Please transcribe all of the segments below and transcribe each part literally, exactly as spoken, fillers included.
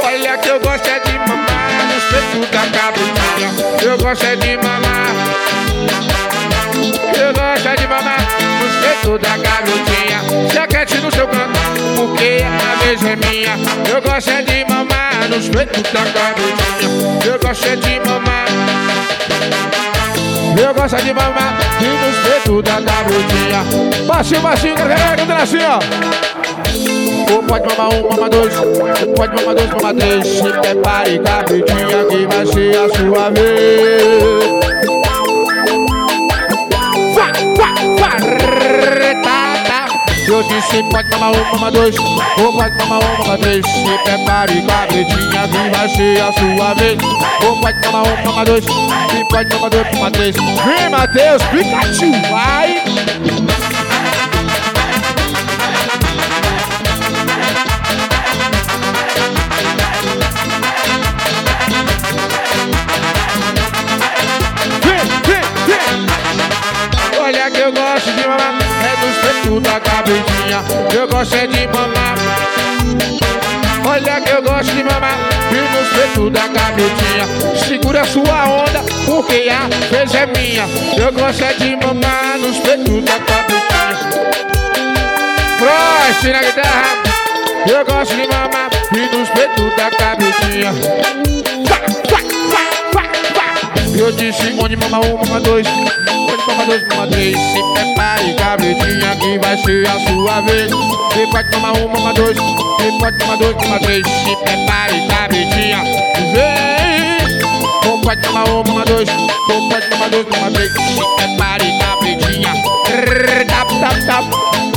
Olha que eu gosto é de mamar nos peitos da cabritinha. Eu gosto é de mamar. Eu gosto é de mamar nos peitos da cabritinha. Se quente no seu canto, porque a vez é minha. Eu gosto é de mamar nos peitos da cabritinha. Eu gosto é de mamar. Eu gosto de mamar e nos peitos da cabritinha. Baixinho, baixinho, galera, cantando assim, ó. Ou pode mamar um, mama dois. Ou pode mamar dois, mama três. Se prepare, cabritinha, que vai ser a sua vez. Vá, vá, vá, tá. Eu disse pode mamar um, mama dois. Ou pode mamar um, mama três. Se prepare, cabritinha, que vai ser a sua vez. Ou pode mamar um, mama dois. Se pode mamar dois, mama três. Vem, Matheus, Pikachu, vai. Olha que eu gosto de mamar, é nos peitos da cabritinha. Eu gosto é de mamar. Olha que eu gosto de mamar, e nos peitos da cabritinha. Segura sua onda, porque a vez é minha. Eu gosto é de mamar nos peitos da cabritinha. Frost na guitarra. Eu gosto de mamar, e nos peitos da cabritinha. Eu disse onde mama um, mama dois. Onde mama dois, mama três. Se prepare, cabritinha, que vai ser a sua vez. Se pode tomar um, mama dois. Se pode tomar dois, mama três. Se prepare, cabritinha, vem. Ou pode tomar um, mama dois. Ou pode tomar dois, mama três. Se prepare, cabritinha. Tap, tap, tap.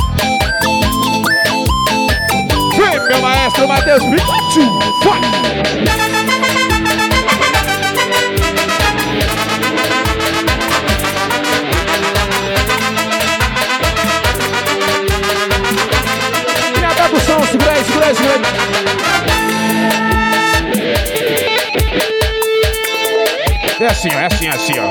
Vem, meu maestro Matheus Pikachu, vai! Segura aí, segura aí, segura aí. É assim, ó, é assim, é assim, ó.